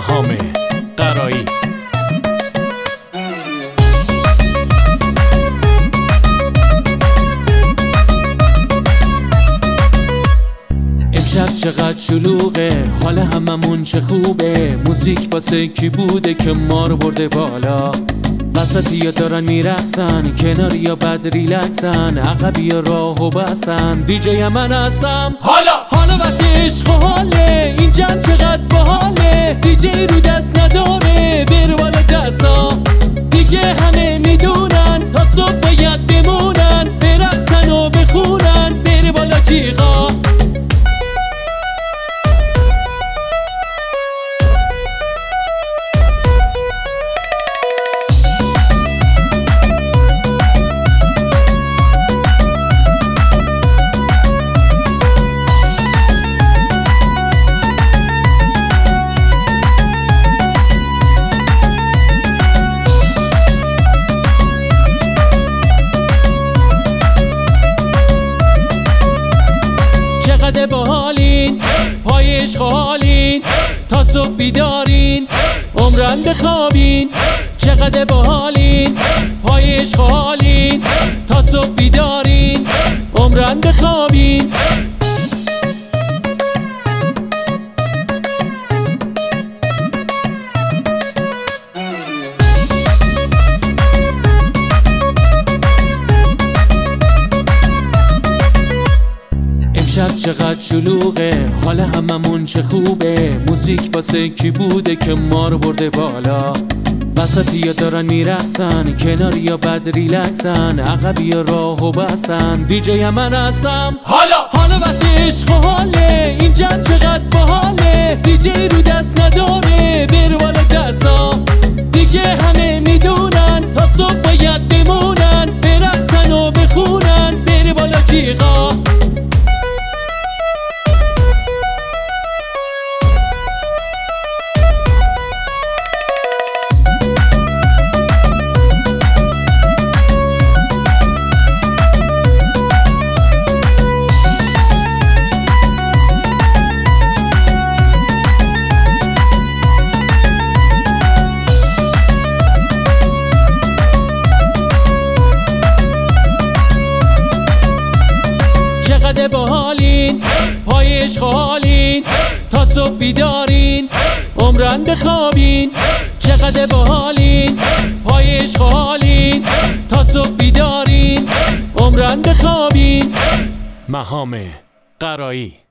مهام قرایی. امشب چقدر شلوغه، حال هممون چه خوبه. موزیک واسه کی بوده که ما رو برده بالا؟ وسطی یا دارن میرقصن، کناری یا بد ریلکسن، عقبی یا راهو بسن. دیجی من هستم حالا وقت عشق و حاله، این جمع چقدر باحاله. دیجی رو دست نداره، بره بالا دستا. دیگه همه میدونن تا صبح باید بمونن، برقصن و بخونن، بره بالا جیغا. چقدر باحالین، پای عشق حالین، تا صبح بیدارین، عمرن بخوابین. چقدر باحالین، پای عشق حالین، تا صبح بیدارین، عمرن بخوابین. امشب چقدر شلوغه، حال هممون چه خوبه. موزیک واسه کی بوده که ما رو برده بالا؟ وسطی یا دارن میرقصن، کناری یا بد ریلکسن، عقبی یا راهو بسن. دیجی من هستم حالا وقت عشق و حاله، این جمع چقدر باحاله. دیجی رو دست نداره، بره بالا دستا. دیگه همه میدونن تا صبح باید بمونن، برقصن و بخونن، بره بالا جیغا. چقدر باحالین، پای عشق حالین، تا صبح بیدارین، عمرن بخوابین. چقدر باحالین، پای عشق حالین، تا صبح بیدارین، عمرن بخوابین. مهام قرایی.